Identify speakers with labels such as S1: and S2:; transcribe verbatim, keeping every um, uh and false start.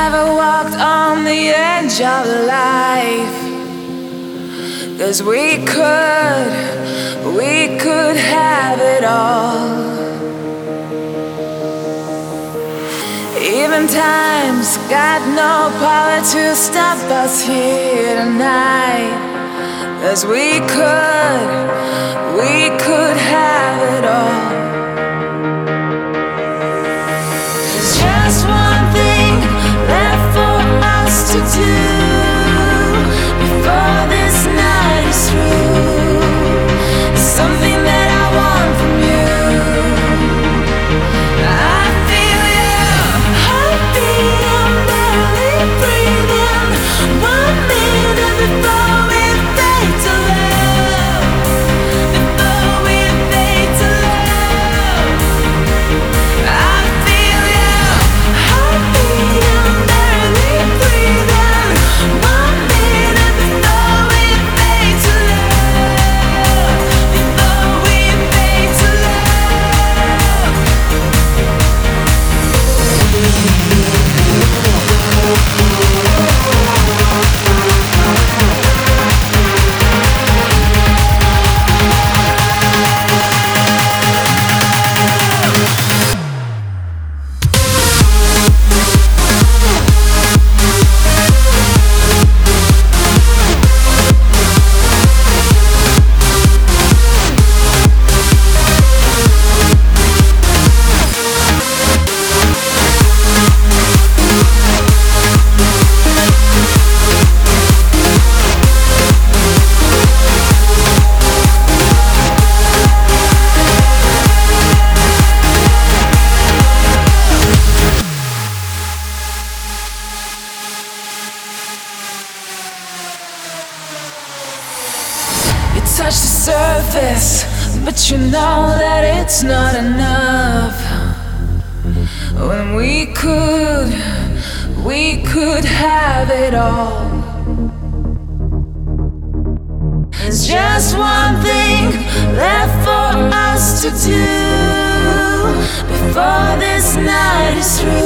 S1: never walked on the edge of life. 'Cause we could, we could have it all. Even time's got no power to stop us here tonight. 'Cause we could, we could have it all. There's just one thing left for us to do before this night is through. Something that I want from you. I feel you, heartbeat, I'm barely breathing. One minute before we fade to love. Before we fade to love. I feel you, heartbeat, I'm barely breathing. One minute before we fade to love. Before we fade to love. You touch the surface, but you know that it's not enough. When we could, we could have it all. There's just one thing left for us to do before this night is through.